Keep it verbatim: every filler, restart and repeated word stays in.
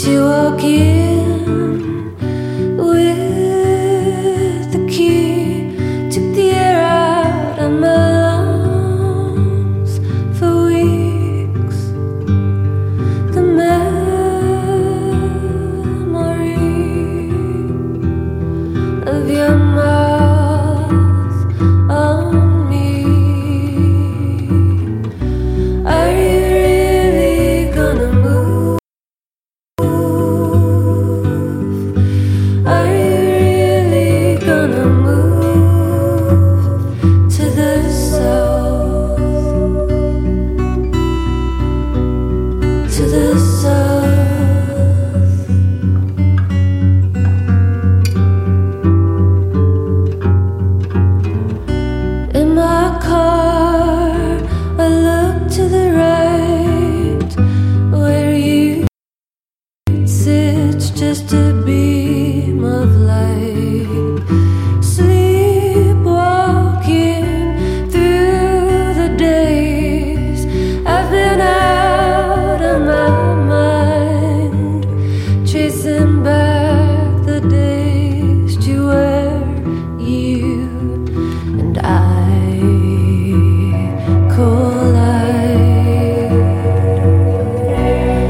you walk in with the key, took the air out of my lungs for weeks. The memory of your mouth on me. Are you really gonna move? Are you really gonna move to the south? To the south. In my car, I look to the right, where you sit just to be